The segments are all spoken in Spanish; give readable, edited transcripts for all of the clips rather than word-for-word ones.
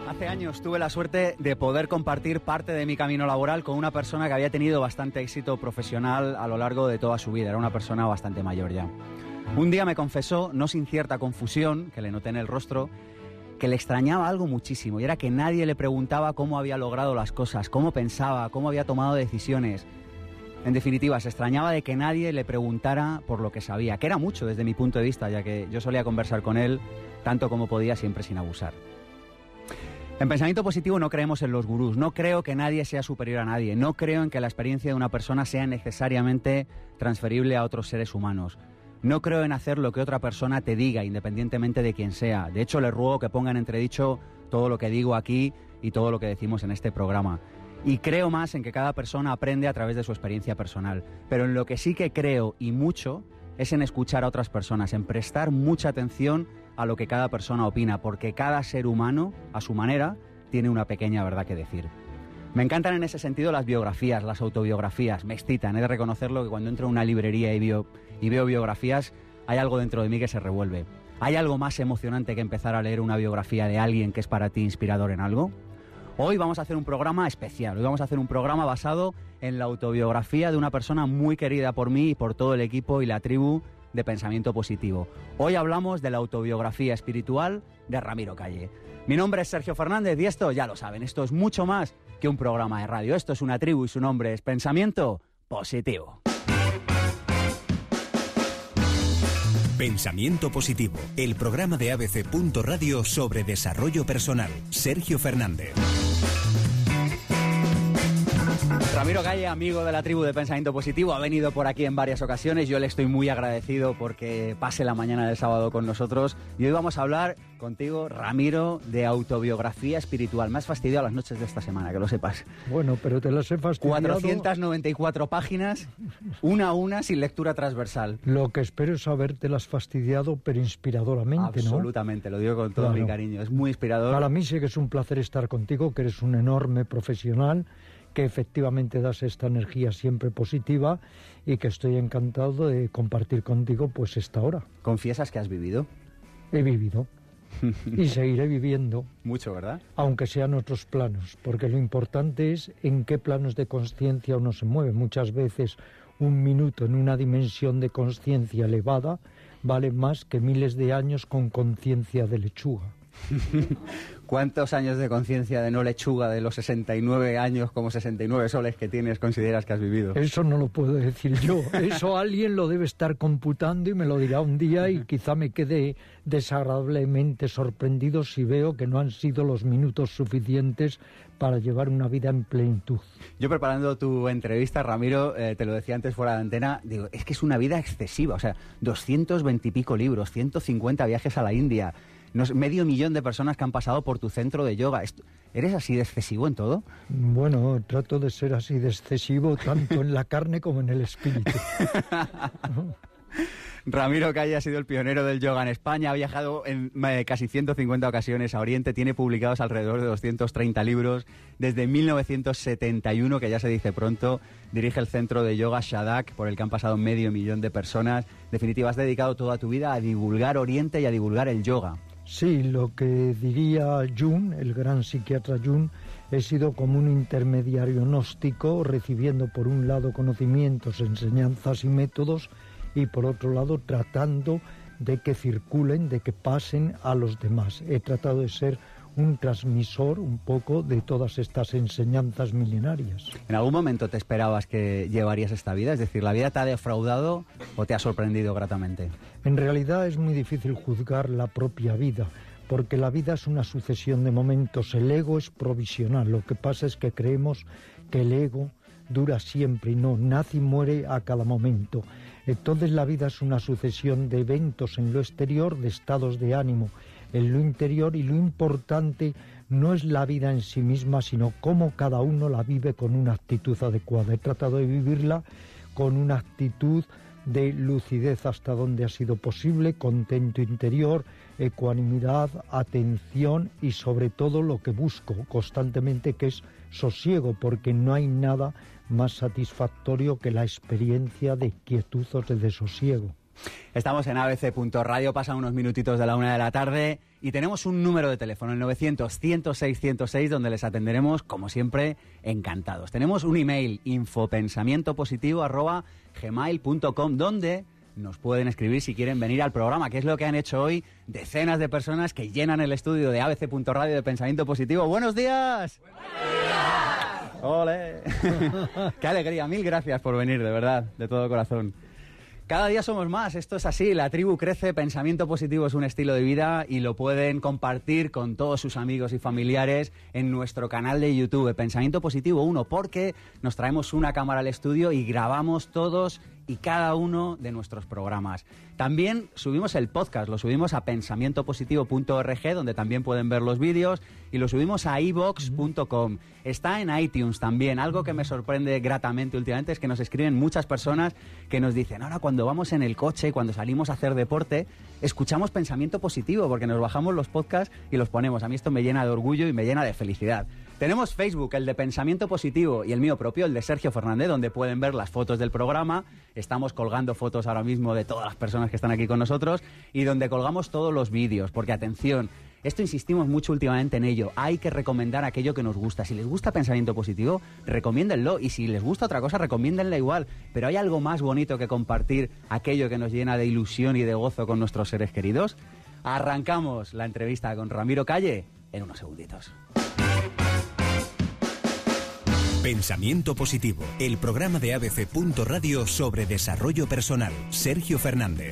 Hace años tuve la suerte de poder compartir parte de mi camino laboral con una persona que había tenido bastante éxito profesional a lo largo de toda su vida. Era una persona bastante mayor ya. Un día me confesó, no sin cierta confusión, que le noté en el rostro, que le extrañaba algo muchísimo, y era que nadie le preguntaba cómo había logrado las cosas, cómo pensaba, cómo había tomado decisiones. En definitiva, se extrañaba de que nadie le preguntara por lo que sabía, que era mucho desde mi punto de vista, ya que yo solía conversar con él tanto como podía, siempre sin abusar. En Pensamiento Positivo no creemos en los gurús, no creo que nadie sea superior a nadie, no creo en que la experiencia de una persona sea necesariamente transferible a otros seres humanos. No creo en hacer lo que otra persona te diga, independientemente de quién sea. De hecho, les ruego que pongan en entredicho todo lo que digo aquí y todo lo que decimos en este programa. Y creo más en que cada persona aprende a través de su experiencia personal. Pero en lo que sí que creo, y mucho, es en escuchar a otras personas, en prestar mucha atención a lo que cada persona opina, porque cada ser humano, a su manera, tiene una pequeña verdad que decir. Me encantan en ese sentido las biografías, las autobiografías, me excitan. He de reconocerlo que cuando entro en una librería y veo biografías, hay algo dentro de mí que se revuelve. ¿Hay algo más emocionante que empezar a leer una biografía de alguien que es para ti inspirador en algo? Hoy vamos a hacer un programa especial, hoy vamos a hacer un programa basado en la autobiografía de una persona muy querida por mí y por todo el equipo y la tribu de Pensamiento Positivo. Hoy hablamos de la autobiografía espiritual de Ramiro Calle. Mi nombre es Sergio Fernández y esto, ya lo saben, esto es mucho más que un programa de radio. Esto es una tribu y su nombre es Pensamiento Positivo. Pensamiento Positivo, el programa de ABC.radio sobre desarrollo personal. Sergio Fernández. Ramiro Calle, amigo de la tribu de Pensamiento Positivo, ha venido por aquí en varias ocasiones. Yo le estoy muy agradecido porque pase la mañana del sábado con nosotros. Y hoy vamos a hablar contigo, Ramiro, de autobiografía espiritual. Me has fastidiado las noches de esta semana, que lo sepas. Bueno, pero te las he fastidiado. 494 páginas, una a una, sin lectura transversal. Lo que espero es habértelas fastidiado, pero inspiradoramente, ¿no? Absolutamente, lo digo con todo mi cariño. Es muy inspirador. Para mí sí que es un placer estar contigo, que eres un enorme profesional, que efectivamente das esta energía siempre positiva y que estoy encantado de compartir contigo pues esta hora. ¿Confiesas que has vivido? He vivido y seguiré viviendo. Mucho, ¿verdad? Aunque sean otros planos, porque lo importante es en qué planos de consciencia uno se mueve. Muchas veces un minuto en una dimensión de consciencia elevada vale más que miles de años con conciencia de lechuga. ¿Cuántos años de conciencia de no lechuga de los 69 años como 69 soles que tienes consideras que has vivido? Eso no lo puedo decir yo. Eso alguien lo debe estar computando y me lo dirá un día y quizá me quede desagradablemente sorprendido si veo que no han sido los minutos suficientes para llevar una vida en plenitud. Yo preparando tu entrevista, Ramiro, te lo decía antes fuera de antena, digo, es que es una vida excesiva, o sea, 220 y pico libros, 150 viajes a la India, medio millón de personas que han pasado por tu centro de yoga. ¿Eres así de excesivo en todo? Bueno, trato de ser así de excesivo tanto en la carne como en el espíritu. Ramiro Calle ha sido el pionero del yoga en España, ha viajado en casi 150 ocasiones a Oriente, tiene publicados alrededor de 230 libros. Desde 1971, que ya se dice pronto, dirige el centro de yoga Shadak, por el que han pasado medio millón de personas. En definitiva, has dedicado toda tu vida a divulgar Oriente y a divulgar el yoga. Sí, lo que diría Jung, el gran psiquiatra Jung, he sido como un intermediario gnóstico, recibiendo por un lado conocimientos, enseñanzas y métodos, y por otro lado tratando de que circulen, de que pasen a los demás. He tratado de ser un transmisor un poco de todas estas enseñanzas milenarias. ¿En algún momento te esperabas que llevarías esta vida? Es decir, ¿la vida te ha defraudado o te ha sorprendido gratamente? En realidad es muy difícil juzgar la propia vida, porque la vida es una sucesión de momentos. El ego es provisional. Lo que pasa es que creemos que el ego dura siempre y no, nace y muere a cada momento. Entonces la vida es una sucesión de eventos en lo exterior, de estados de ánimo en lo interior, y lo importante no es la vida en sí misma, sino cómo cada uno la vive con una actitud adecuada. He tratado de vivirla con una actitud de lucidez hasta donde ha sido posible, contento interior, ecuanimidad, atención y sobre todo lo que busco constantemente, que es sosiego, porque no hay nada más satisfactorio que la experiencia de quietud o de sosiego. Estamos en abc.radio, pasan unos minutitos de la 1 de la tarde y tenemos un número de teléfono, el 900-106-106, donde les atenderemos, como siempre, encantados. Tenemos un email, infopensamientopositivo@gmail.com, donde nos pueden escribir si quieren venir al programa, que es lo que han hecho hoy decenas de personas que llenan el estudio de abc.radio de Pensamiento Positivo. ¡Buenos días! ¡Buenos días! ¡Ole! ¡Qué alegría! Mil gracias por venir, de verdad, de todo corazón. Cada día somos más, esto es así, la tribu crece, Pensamiento Positivo es un estilo de vida y lo pueden compartir con todos sus amigos y familiares en nuestro canal de YouTube, Pensamiento Positivo 1, porque nos traemos una cámara al estudio y grabamos todos y cada uno de nuestros programas. También subimos el podcast, lo subimos a pensamientopositivo.org, donde también pueden ver los vídeos, y lo subimos a iVoox.com. Está en iTunes también. Algo que me sorprende gratamente últimamente es que nos escriben muchas personas que nos dicen, ahora cuando vamos en el coche, cuando salimos a hacer deporte, escuchamos Pensamiento Positivo, porque nos bajamos los podcasts y los ponemos. A mí esto me llena de orgullo y me llena de felicidad. Tenemos Facebook, el de Pensamiento Positivo, y el mío propio, el de Sergio Fernández, donde pueden ver las fotos del programa. Estamos colgando fotos ahora mismo de todas las personas que están aquí con nosotros y donde colgamos todos los vídeos, porque atención, esto insistimos mucho últimamente en ello, hay que recomendar aquello que nos gusta. Si les gusta Pensamiento Positivo, recomiéndenlo, y si les gusta otra cosa, recomiéndenla igual. Pero hay algo más bonito que compartir aquello que nos llena de ilusión y de gozo con nuestros seres queridos. Arrancamos la entrevista con Ramiro Calle en unos segunditos. Pensamiento Positivo, el programa de abc.radio sobre desarrollo personal. Sergio Fernández.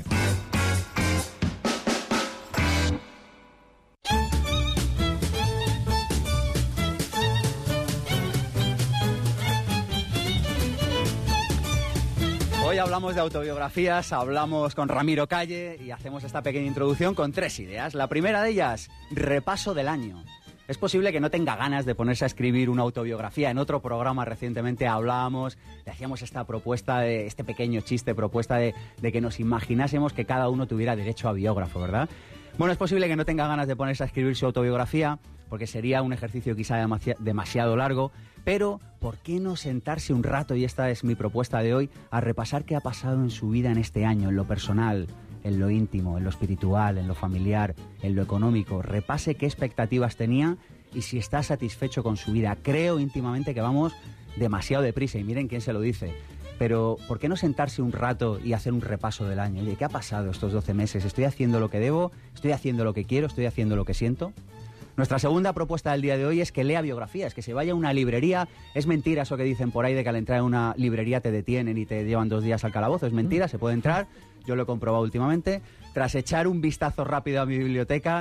Hoy hablamos de autobiografías, hablamos con Ramiro Calle y hacemos esta pequeña introducción con 3 ideas. La primera de ellas, repaso del año. Es posible que no tenga ganas de ponerse a escribir una autobiografía. En otro programa recientemente hablábamos, le hacíamos esta propuesta, de este pequeño chiste, propuesta de que nos imaginásemos que cada uno tuviera derecho a biógrafo, ¿verdad? Bueno, es posible que no tenga ganas de ponerse a escribir su autobiografía, porque sería un ejercicio quizá demasiado largo, pero ¿por qué no sentarse un rato, y esta es mi propuesta de hoy, a repasar qué ha pasado en su vida en este año, en lo personal, en lo íntimo, en lo espiritual, en lo familiar, en lo económico? Repase qué expectativas tenía y si está satisfecho con su vida. Creo íntimamente que vamos demasiado deprisa, y miren quién se lo dice. Pero ¿por qué no sentarse un rato y hacer un repaso del año? Oye, ¿qué ha pasado estos 12 meses? ¿Estoy haciendo lo que debo? ¿Estoy haciendo lo que quiero? ¿Estoy haciendo lo que siento? Nuestra segunda propuesta del día de hoy es que lea biografías, que se vaya a una librería. Es mentira eso que dicen por ahí de que al entrar en una librería te detienen y te llevan 2 días al calabozo. Es mentira, se puede entrar. Yo lo he comprobado últimamente. Tras echar un vistazo rápido a mi biblioteca,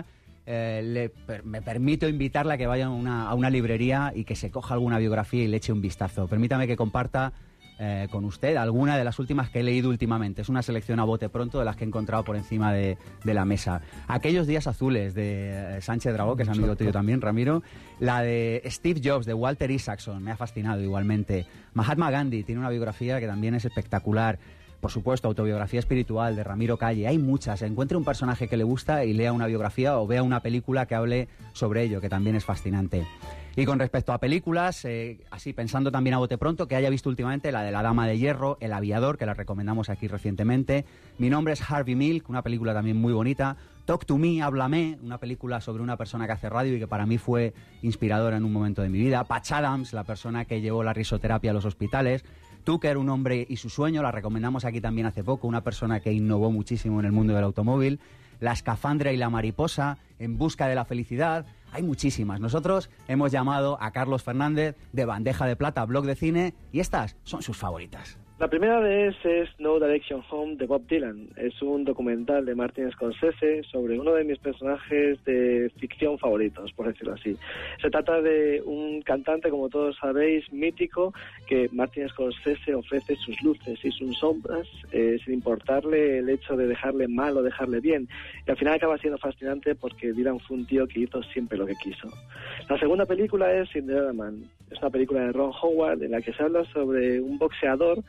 me permito invitarla a que vaya a una librería y que se coja alguna biografía y le eche un vistazo. Permítame que comparta con usted alguna de las últimas que he leído últimamente. Es una selección a bote pronto de las que he encontrado por encima de la mesa. Aquellos días azules, de Sánchez Dragó, que es amigo tuyo también, Ramiro. La de Steve Jobs, de Walter Isaacson, me ha fascinado igualmente. Mahatma Gandhi tiene una biografía que también es espectacular. Por supuesto, autobiografía espiritual de Ramiro Calle. Hay muchas. Encuentre un personaje que le gusta y lea una biografía o vea una película que hable sobre ello, que también es fascinante. Y con respecto a películas, así pensando también a bote pronto, que haya visto últimamente la de La Dama de Hierro, El Aviador, que la recomendamos aquí recientemente. Mi nombre es Harvey Milk, una película también muy bonita. Talk to Me, Háblame, una película sobre una persona que hace radio y que para mí fue inspiradora en un momento de mi vida. Patch Adams, la persona que llevó la risoterapia a los hospitales. Tucker, un hombre y su sueño, la recomendamos aquí también hace poco, una persona que innovó muchísimo en el mundo del automóvil. La escafandra y la mariposa, En busca de la felicidad. Hay muchísimas. Nosotros hemos llamado a Carlos Fernández de Bandeja de Plata, blog de cine, y estas son sus favoritas. La primera de ellas es No Direction Home de Bob Dylan. Es un documental de Martin Scorsese sobre uno de mis personajes de ficción favoritos, por decirlo así. Se trata de un cantante, como todos sabéis, mítico, que Martin Scorsese ofrece sus luces y sus sombras sin importarle el hecho de dejarle mal o dejarle bien. Y al final acaba siendo fascinante porque Dylan fue un tío que hizo siempre lo que quiso. La segunda película es Cinderella Man. Es una película de Ron Howard en la que se habla sobre un boxeador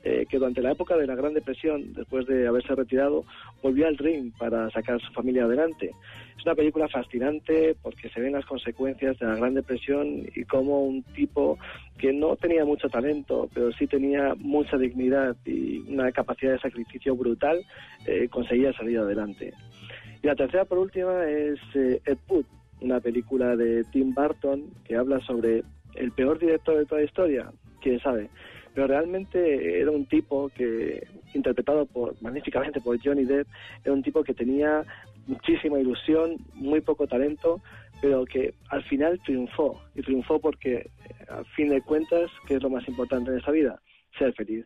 que durante la época de la Gran Depresión, después de haberse retirado, volvió al ring para sacar a su familia adelante. Es una película fascinante porque se ven las consecuencias de la Gran Depresión y cómo un tipo que no tenía mucho talento, pero sí tenía mucha dignidad y una capacidad de sacrificio brutal, conseguía salir adelante. Y la tercera, por última, es Ed Wood, una película de Tim Burton que habla sobre el peor director de toda la historia, quién sabe. Pero realmente era un tipo que, interpretado magníficamente por Johnny Depp, era un tipo que tenía muchísima ilusión, muy poco talento, pero que al final triunfó. Y triunfó porque, a fin de cuentas, ¿qué es lo más importante en esta vida? Ser feliz.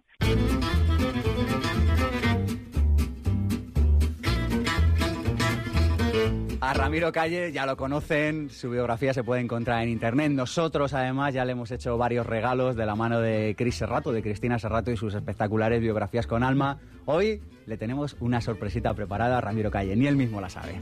A Ramiro Calle ya lo conocen, su biografía se puede encontrar en internet. Nosotros, además, ya le hemos hecho varios regalos de la mano de Cristina Serrato y sus espectaculares biografías con alma. Hoy le tenemos una sorpresita preparada a Ramiro Calle, ni él mismo la sabe.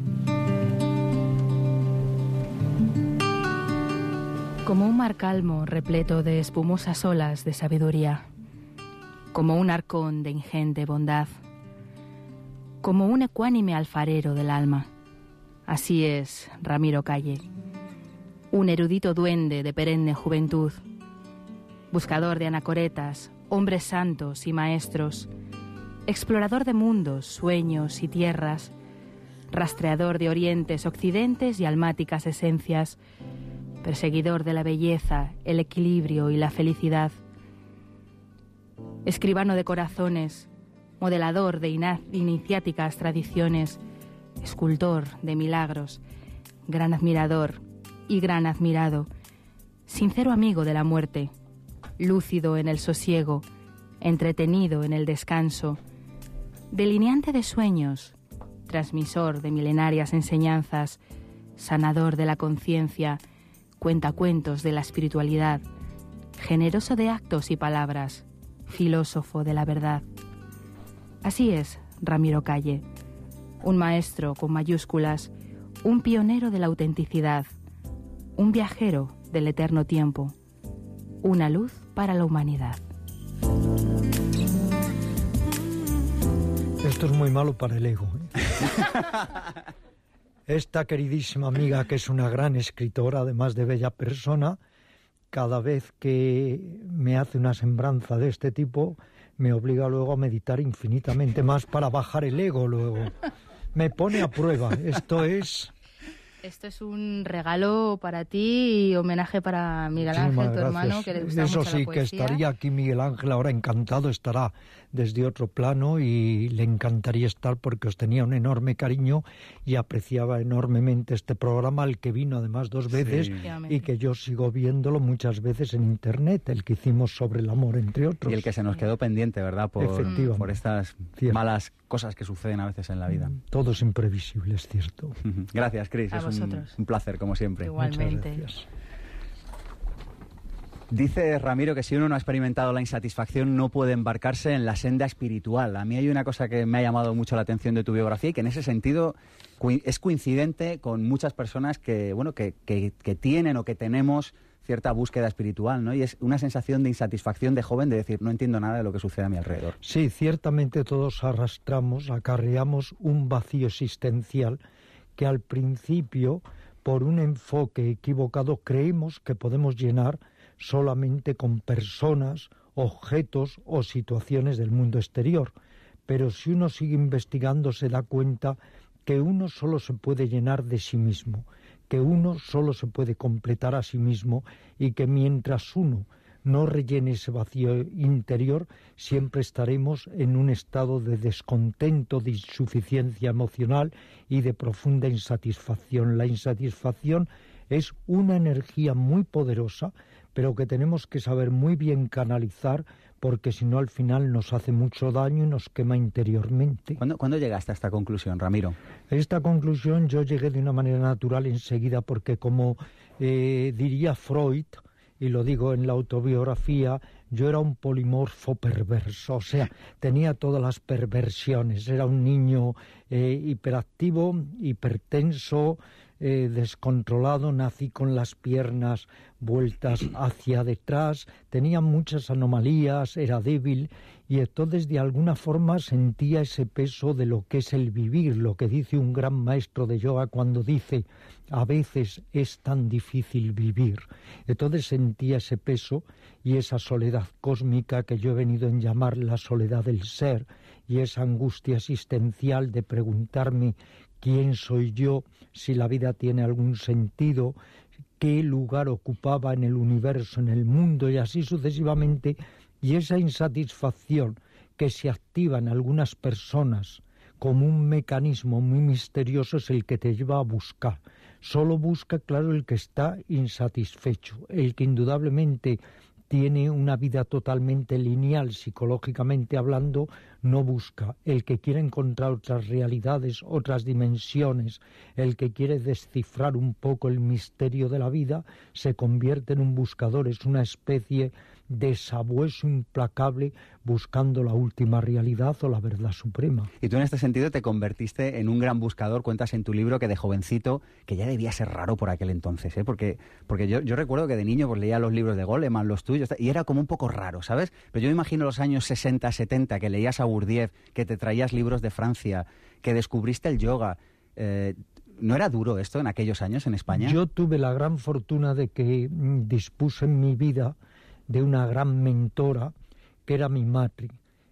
Como un mar calmo repleto de espumosas olas de sabiduría, como un arcón de ingente bondad, como un ecuánime alfarero del alma. Así es Ramiro Calle, un erudito duende de perenne juventud, buscador de anacoretas, hombres santos y maestros, explorador de mundos, sueños y tierras, rastreador de orientes, occidentes y almáticas esencias, perseguidor de la belleza, el equilibrio y la felicidad, escribano de corazones, modelador de iniciáticas tradiciones, escultor de milagros, gran admirador y gran admirado, sincero amigo de la muerte, lúcido en el sosiego, entretenido en el descanso, delineante de sueños, transmisor de milenarias enseñanzas, sanador de la conciencia, cuentacuentos de la espiritualidad, generoso de actos y palabras, filósofo de la verdad. Así es Ramiro Calle, un maestro con mayúsculas, un pionero de la autenticidad, un viajero del eterno tiempo, una luz para la humanidad. Esto es muy malo para el ego, ¿eh? Esta queridísima amiga, que es una gran escritora, además de bella persona, cada vez que me hace una semblanza de este tipo, me obliga luego a meditar infinitamente más para bajar el ego luego. Me pone a prueba. Esto es un regalo para ti y homenaje para Miguel Ángel, tu hermano, que le gusta mucho la poesía. Eso sí, que estaría aquí Miguel Ángel ahora encantado, estará desde otro plano y le encantaría estar porque os tenía un enorme cariño y apreciaba enormemente este programa, al que vino además 2 veces, sí, y que yo sigo viéndolo muchas veces en internet, el que hicimos sobre el amor, entre otros. Y el que se nos quedó pendiente, ¿verdad? Por estas malas cosas que suceden a veces en la vida. Todo es imprevisible, es cierto. Gracias, Cris. Es un placer, como siempre. Igualmente. Muchas gracias. Dice Ramiro que si uno no ha experimentado la insatisfacción no puede embarcarse en la senda espiritual. A mí hay una cosa que me ha llamado mucho la atención de tu biografía y que en ese sentido es coincidente con muchas personas que tienen o que tenemos cierta búsqueda espiritual, ¿no? Y es una sensación de insatisfacción de joven, de decir, no entiendo nada de lo que sucede a mi alrededor. Sí, ciertamente todos acarreamos un vacío existencial que al principio, por un enfoque equivocado, creemos que podemos llenar solamente con personas, objetos o situaciones del mundo exterior. Pero si uno sigue investigando se da cuenta que uno solo se puede llenar de sí mismo, que uno solo se puede completar a sí mismo y que mientras uno no rellene ese vacío interior, siempre estaremos en un estado de descontento, de insuficiencia emocional y de profunda insatisfacción. La insatisfacción es una energía muy poderosa, pero que tenemos que saber muy bien canalizar, porque si no al final nos hace mucho daño y nos quema interiormente. ¿Cuándo llegaste a esta conclusión, Ramiro? A esta conclusión yo llegué de una manera natural enseguida, porque como diría Freud, y lo digo en la autobiografía, yo era un polimorfo perverso, o sea, tenía todas las perversiones. Era un niño hiperactivo, hipertenso, descontrolado, nací con las piernas vueltas hacia detrás, tenía muchas anomalías, era débil, y entonces de alguna forma sentía ese peso de lo que es el vivir, lo que dice un gran maestro de yoga cuando dice: a veces es tan difícil vivir. Entonces sentía ese peso y esa soledad cósmica que yo he venido a llamar la soledad del ser, y esa angustia existencial de preguntarme quién soy yo, si la vida tiene algún sentido, qué lugar ocupaba en el universo, en el mundo, y así sucesivamente. Y esa insatisfacción que se activa en algunas personas como un mecanismo muy misterioso es el que te lleva a buscar. Solo busca, claro, el que está insatisfecho, el que indudablemente tiene una vida totalmente lineal, psicológicamente hablando, no busca. El que quiere encontrar otras realidades, otras dimensiones, el que quiere descifrar un poco el misterio de la vida, se convierte en un buscador, es una especie de sabueso implacable buscando la última realidad o la verdad suprema. Y tú en este sentido te convertiste en un gran buscador. Cuentas en tu libro que de jovencito, que ya debía ser raro por aquel entonces, ¿eh? Porque yo recuerdo que de niño pues leía los libros de Goleman, los tuyos, y era como un poco raro, ¿sabes? Pero yo me imagino los años 60, 70, que leías a Gurdjieff, que te traías libros de Francia, que descubriste el yoga. ¿No era duro esto en aquellos años en España? Yo tuve la gran fortuna de que dispuse en mi vida de una gran mentora que era mi madre.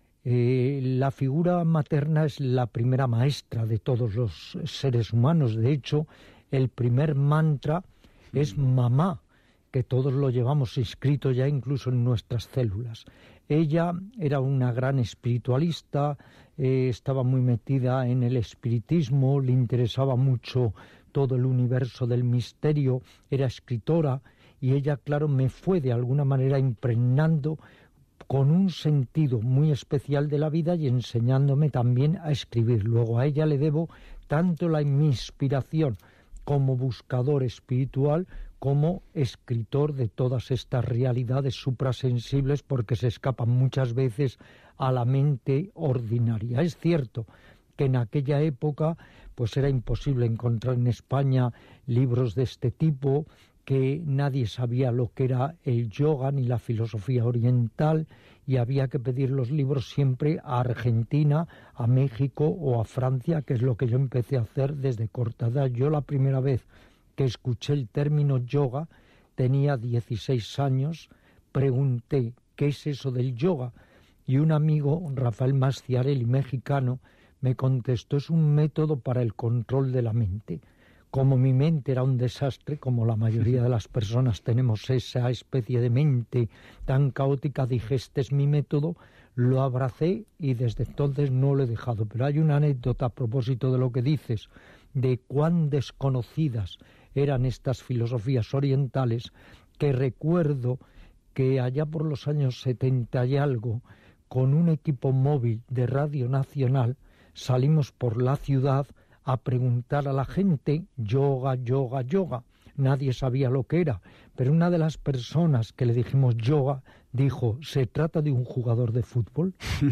La figura materna es la primera maestra de todos los seres humanos. De hecho, el primer mantra es mamá, que todos lo llevamos inscrito ya incluso en nuestras células. Ella era una gran espiritualista, estaba muy metida en el espiritismo, le interesaba mucho todo el universo del misterio, era escritora, y ella, claro, me fue de alguna manera impregnando con un sentido muy especial de la vida y enseñándome también a escribir. Luego a ella le debo tanto la inspiración como buscador espiritual como escritor de todas estas realidades suprasensibles, porque se escapan muchas veces a la mente ordinaria. Es cierto que en aquella época pues era imposible encontrar en España libros de este tipo, que nadie sabía lo que era el yoga ni la filosofía oriental, y había que pedir los libros siempre a Argentina, a México o a Francia, que es lo que yo empecé a hacer desde corta edad. Yo la primera vez que escuché el término yoga tenía 16 años, pregunté ¿qué es eso del yoga? Y un amigo, Rafael Masciarelli, mexicano, me contestó: es un método para el control de la mente. Como mi mente era un desastre, como la mayoría de las personas tenemos esa especie de mente tan caótica, dije, este es mi método, lo abracé y desde entonces no lo he dejado. Pero hay una anécdota a propósito de lo que dices, de cuán desconocidas eran estas filosofías orientales, que recuerdo que allá por los años 70 y algo, con un equipo móvil de Radio Nacional, salimos por la ciudad a preguntar a la gente yoga, yoga, yoga. Nadie sabía lo que era, pero una de las personas que le dijimos yoga dijo: ¿se trata de un jugador de fútbol?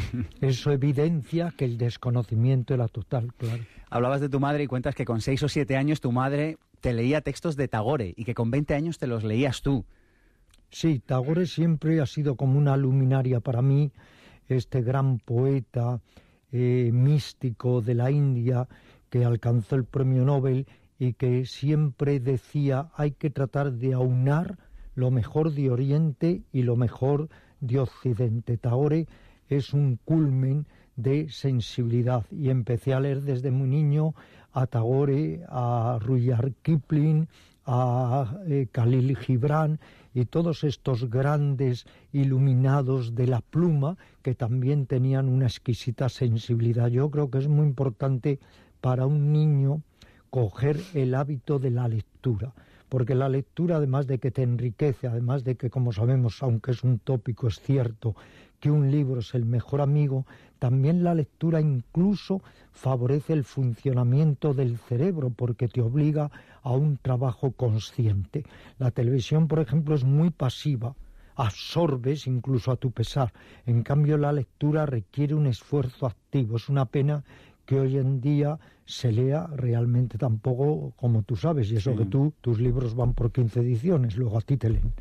Eso evidencia que el desconocimiento era total, claro. Hablabas de tu madre y cuentas que con 6 o 7 años tu madre te leía textos de Tagore y que con 20 años te los leías tú. Sí, Tagore siempre ha sido como una luminaria para mí, este gran poeta místico de la India, que alcanzó el premio Nobel y que siempre decía: hay que tratar de aunar lo mejor de Oriente y lo mejor de Occidente. Tagore es un culmen de sensibilidad, y empecé a leer desde muy niño a Tagore, a Rudyard Kipling, a Khalil Gibran y todos estos grandes iluminados de la pluma que también tenían una exquisita sensibilidad. Yo creo que es muy importante para un niño coger el hábito de la lectura, porque la lectura, además de que te enriquece, además de que, como sabemos, aunque es un tópico, es cierto que un libro es el mejor amigo, también la lectura incluso favorece el funcionamiento del cerebro, porque te obliga a un trabajo consciente. La televisión, por ejemplo, es muy pasiva, absorbes incluso a tu pesar. En cambio, la lectura requiere un esfuerzo activo. Es una pena que hoy en día se lea realmente tampoco como tú sabes, y eso sí. Que tus libros van por 15 ediciones, luego a ti te leen.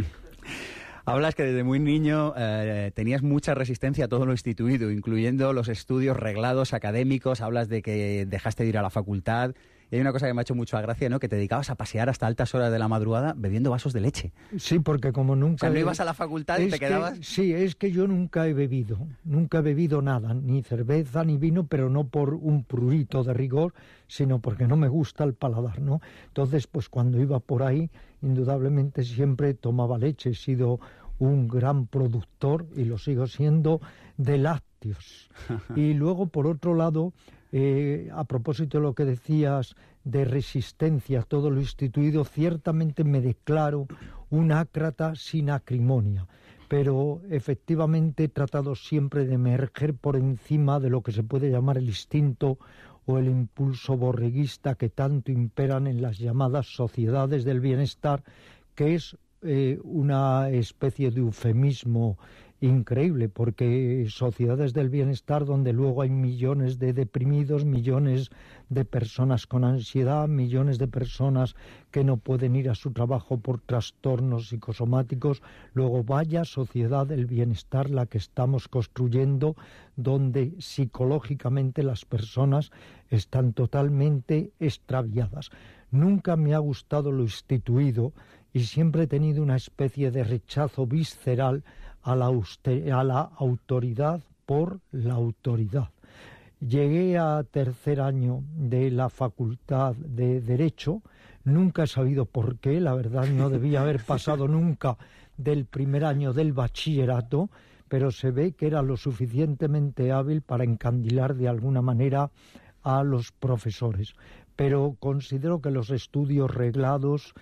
Hablas que desde muy niño tenías mucha resistencia a todo lo instituido, incluyendo los estudios reglados académicos. Hablas de que dejaste de ir a la facultad. Y hay una cosa que me ha hecho mucha gracia, ¿no? Que te dedicabas a pasear hasta altas horas de la madrugada bebiendo vasos de leche. Sí, porque como nunca... O sea, no ibas a la facultad y te quedabas... Sí, es que yo nunca he bebido nada, ni cerveza ni vino, pero no por un prurito de rigor, sino porque no me gusta el paladar, ¿no? Entonces, pues cuando iba por ahí, indudablemente siempre tomaba leche. He sido un gran productor, y lo sigo siendo, de lácteos. Y luego, por otro lado... a propósito de lo que decías de resistencia a todo lo instituido, ciertamente me declaro un ácrata sin acrimonia, pero efectivamente he tratado siempre de emerger por encima de lo que se puede llamar el instinto o el impulso borreguista que tanto imperan en las llamadas sociedades del bienestar, que es una especie de eufemismo increíble, porque sociedades del bienestar donde luego hay millones de deprimidos, millones de personas con ansiedad, millones de personas que no pueden ir a su trabajo por trastornos psicosomáticos. Luego, vaya sociedad del bienestar la que estamos construyendo, donde psicológicamente las personas están totalmente extraviadas. Nunca me ha gustado lo instituido y siempre he tenido una especie de rechazo visceral a la autoridad por la autoridad. Llegué a tercer año de la Facultad de Derecho, nunca he sabido por qué, la verdad no debía haber pasado nunca del primer año del bachillerato, pero se ve que era lo suficientemente hábil para encandilar de alguna manera a los profesores. Pero considero que los estudios reglados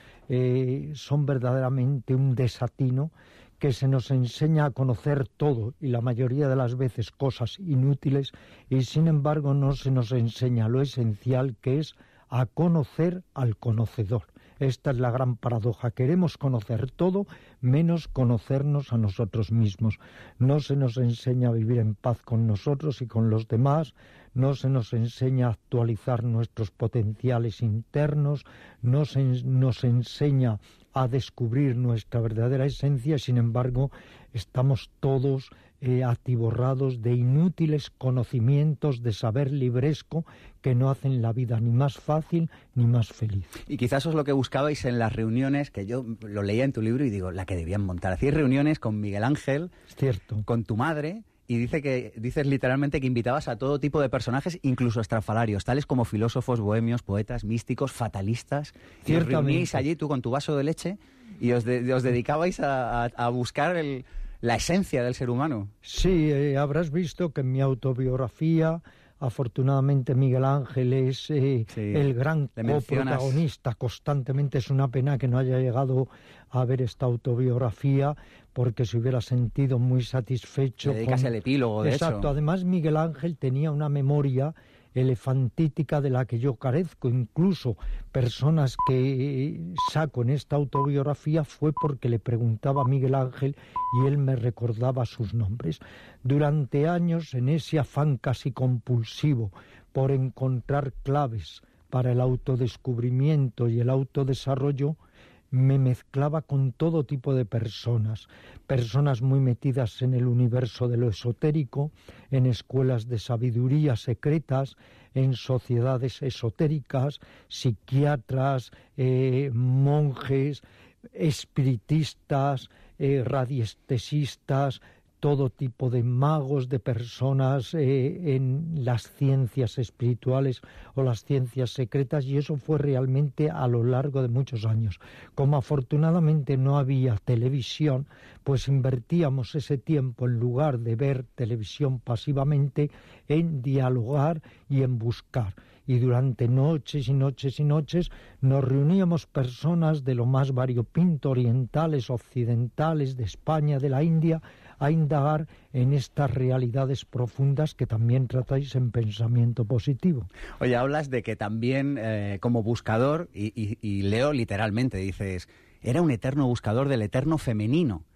son verdaderamente un desatino, que se nos enseña a conocer todo y la mayoría de las veces cosas inútiles, y sin embargo no se nos enseña lo esencial, que es a conocer al conocedor. Esta es la gran paradoja. Queremos conocer todo menos conocernos a nosotros mismos. No se nos enseña a vivir en paz con nosotros y con los demás, no se nos enseña a actualizar nuestros potenciales internos, no se nos enseña a descubrir nuestra verdadera esencia. Sin embargo, estamos todos atiborrados de inútiles conocimientos de saber libresco que no hacen la vida ni más fácil ni más feliz. Y quizás eso es lo que buscabais en las reuniones, que yo lo leía en tu libro y digo, la que debían montar. Hacíais reuniones con Miguel Ángel, cierto, con tu madre, y dices literalmente que invitabas a todo tipo de personajes, incluso estrafalarios, tales como filósofos, bohemios, poetas, místicos, fatalistas. Y os reuníais allí, tú con tu vaso de leche, y os dedicabais a buscar la esencia del ser humano. Sí, habrás visto que en mi autobiografía, afortunadamente Miguel Ángel es el gran coprotagonista constantemente. Es una pena que no haya llegado a ver esta autobiografía, porque se hubiera sentido muy satisfecho. Le dedicas el epílogo, de hecho. Exacto. Además, Miguel Ángel tenía una memoria elefantítica de la que yo carezco. Incluso personas que saco en esta autobiografía fue porque le preguntaba a Miguel Ángel y él me recordaba sus nombres. Durante años, en ese afán casi compulsivo por encontrar claves para el autodescubrimiento y el autodesarrollo, me mezclaba con todo tipo de personas muy metidas en el universo de lo esotérico, en escuelas de sabiduría secretas, en sociedades esotéricas, psiquiatras, monjes, espiritistas, radiestesistas, todo tipo de magos, de personas en las ciencias espirituales o las ciencias secretas, y eso fue realmente a lo largo de muchos años. Como afortunadamente no había televisión, pues invertíamos ese tiempo, en lugar de ver televisión pasivamente, en dialogar y en buscar. Y durante noches y noches y noches nos reuníamos personas de lo más variopinto, orientales, occidentales, de España, de la India, a indagar en estas realidades profundas que también tratáis en Pensamiento Positivo. Oye, hablas de que también como buscador, y leo literalmente, dices, era un eterno buscador del eterno femenino.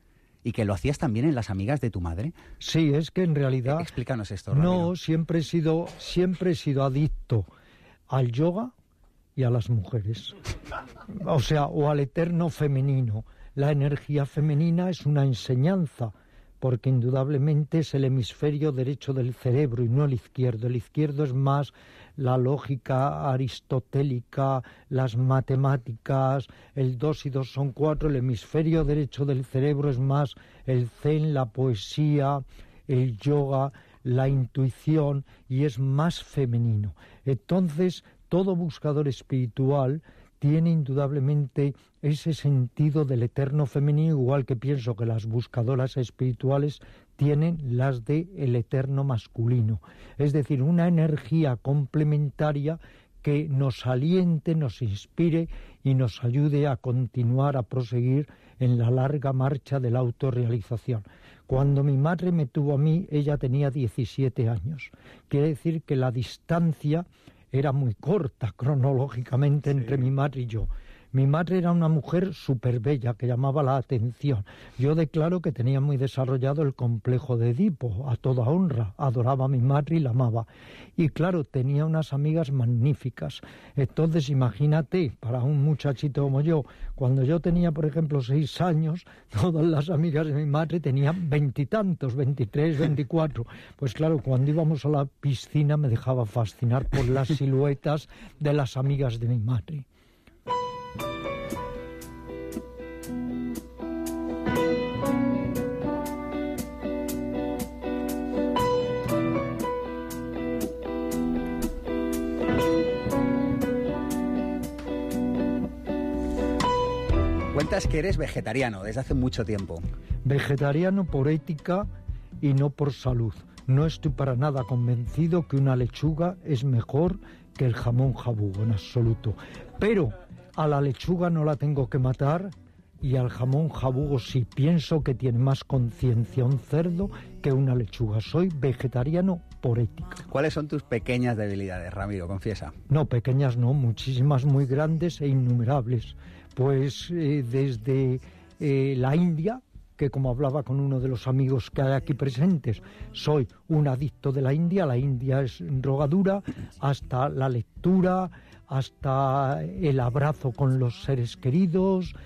y que lo hacías también en las amigas de tu madre. Sí, es que en realidad... Explícanos esto, Ramiro. No, siempre he sido adicto al yoga y a las mujeres. O sea, o al eterno femenino. La energía femenina es una enseñanza, porque indudablemente es el hemisferio derecho del cerebro y no el izquierdo. El izquierdo es más la lógica aristotélica, las matemáticas, el 2 y 2 son 4. El hemisferio derecho del cerebro es más el zen, la poesía, el yoga, la intuición, y es más femenino. Entonces, todo buscador espiritual tiene indudablemente ese sentido del eterno femenino, igual que pienso que las buscadoras espirituales tienen las del eterno masculino. Es decir, una energía complementaria que nos aliente, nos inspire y nos ayude a continuar, a proseguir en la larga marcha de la autorrealización. Cuando mi madre me tuvo a mí, ella tenía 17 años. Quiere decir que la distancia era muy corta cronológicamente entre mi madre y yo. Mi madre era una mujer súper bella que llamaba la atención. Yo declaro que tenía muy desarrollado el complejo de Edipo, a toda honra. Adoraba a mi madre y la amaba. Y claro, tenía unas amigas magníficas. Entonces, imagínate, para un muchachito como yo, cuando yo tenía, por ejemplo, 6 años, todas las amigas de mi madre tenían 20 y tantos, 23, 24. Pues claro, cuando íbamos a la piscina me dejaba fascinar por las siluetas de las amigas de mi madre. Cuentas que eres vegetariano desde hace mucho tiempo. Vegetariano por ética y no por salud. No estoy para nada convencido que una lechuga es mejor que el jamón jabugo, en absoluto. Pero a la lechuga no la tengo que matar y al jamón jabugo sí. Pienso que tiene más conciencia un cerdo que una lechuga. Soy vegetariano por ética. ¿Cuáles son tus pequeñas debilidades, Ramiro? Confiesa. No, pequeñas no, muchísimas, muy grandes e innumerables. Pues desde la India, que como hablaba con uno de los amigos que hay aquí presentes, soy un adicto de la India es drogadura, hasta la lectura, hasta el abrazo con los seres queridos,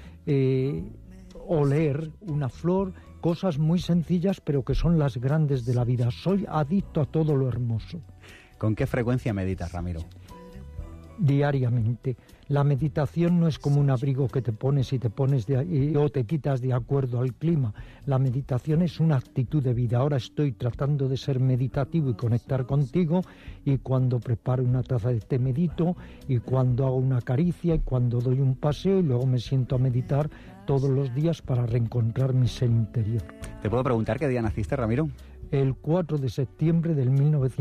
oler una flor, cosas muy sencillas pero que son las grandes de la vida. Soy adicto a todo lo hermoso. ¿Con qué frecuencia meditas, Ramiro? Diariamente. La meditación no es como un abrigo que te pones y o te quitas de acuerdo al clima. La meditación es una actitud de vida. Ahora estoy tratando de ser meditativo y conectar contigo, y cuando preparo una taza de té medito, y cuando hago una caricia, y cuando doy un paseo, y luego me siento a meditar todos los días para reencontrar mi ser interior. ¿Te puedo preguntar qué día naciste, Ramiro? El 4 de septiembre del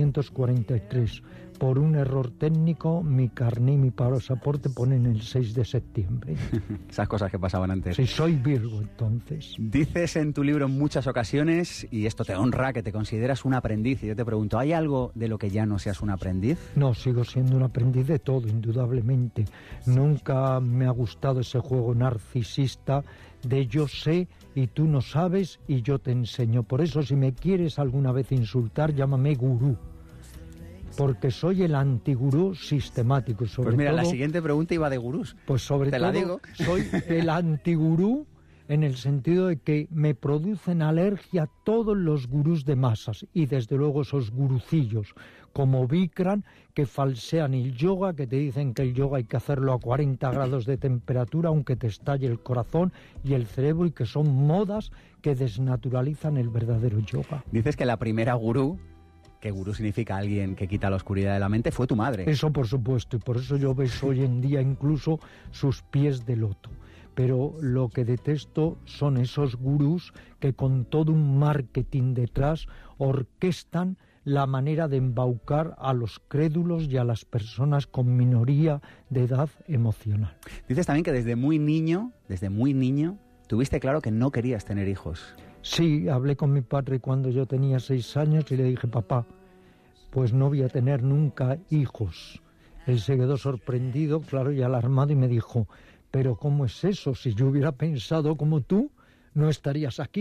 1943. Por un error técnico, mi carné y mi pasaporte ponen el 6 de septiembre. Esas cosas que pasaban antes. Sí, soy Virgo, entonces. Dices en tu libro en muchas ocasiones, y esto te honra, que te consideras un aprendiz. Y yo te pregunto, ¿hay algo de lo que ya no seas un aprendiz? No, sigo siendo un aprendiz de todo, indudablemente. Nunca me ha gustado ese juego narcisista de yo sé y tú no sabes y yo te enseño. Por eso, si me quieres alguna vez insultar, llámame gurú. Porque soy el antigurú sistemático. Sobre pues mira, todo, la siguiente pregunta iba de gurús. Pues sobre te todo, la digo. Soy el antigurú en el sentido de que me producen alergia todos los gurús de masas, y desde luego esos gurucillos como Bikram, que falsean el yoga, que te dicen que el yoga hay que hacerlo a 40 grados de temperatura aunque te estalle el corazón y el cerebro, y que son modas que desnaturalizan el verdadero yoga. Dices que la primera gurú, que gurú significa alguien que quita la oscuridad de la mente, fue tu madre. Eso por supuesto, y por eso yo beso hoy en día incluso sus pies de loto. Pero lo que detesto son esos gurús que con todo un marketing detrás orquestan la manera de embaucar a los crédulos y a las personas con minoría de edad emocional. Dices también que desde muy niño, tuviste claro que no querías tener hijos. Sí, hablé con mi padre cuando yo tenía 6 años y le dije, papá, pues no voy a tener nunca hijos. Él se quedó sorprendido, claro, y alarmado, y me dijo, pero ¿cómo es eso? Si yo hubiera pensado como tú, no estarías aquí.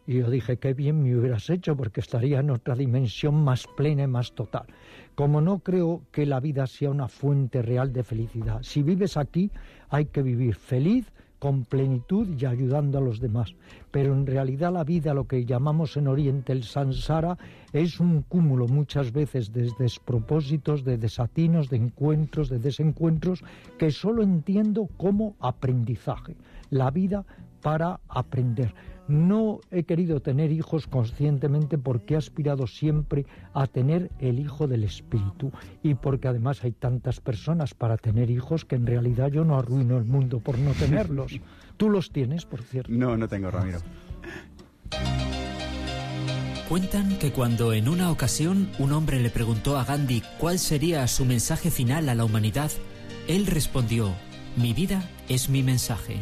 Y yo dije, qué bien me hubieras hecho, porque estaría en otra dimensión más plena y más total. Como no creo que la vida sea una fuente real de felicidad. Si vives aquí, hay que vivir feliz, con plenitud y ayudando a los demás. Pero en realidad la vida, lo que llamamos en Oriente el samsara, es un cúmulo muchas veces de despropósitos, de desatinos, de encuentros, de desencuentros, que solo entiendo como aprendizaje. La vida para aprender. No he querido tener hijos conscientemente porque he aspirado siempre a tener el hijo del espíritu, y porque además hay tantas personas para tener hijos que en realidad yo no arruino el mundo por no tenerlos. ¿Tú los tienes, por cierto? No tengo, Ramiro. Cuentan que cuando en una ocasión un hombre le preguntó a Gandhi cuál sería su mensaje final a la humanidad, él respondió: mi vida es mi mensaje.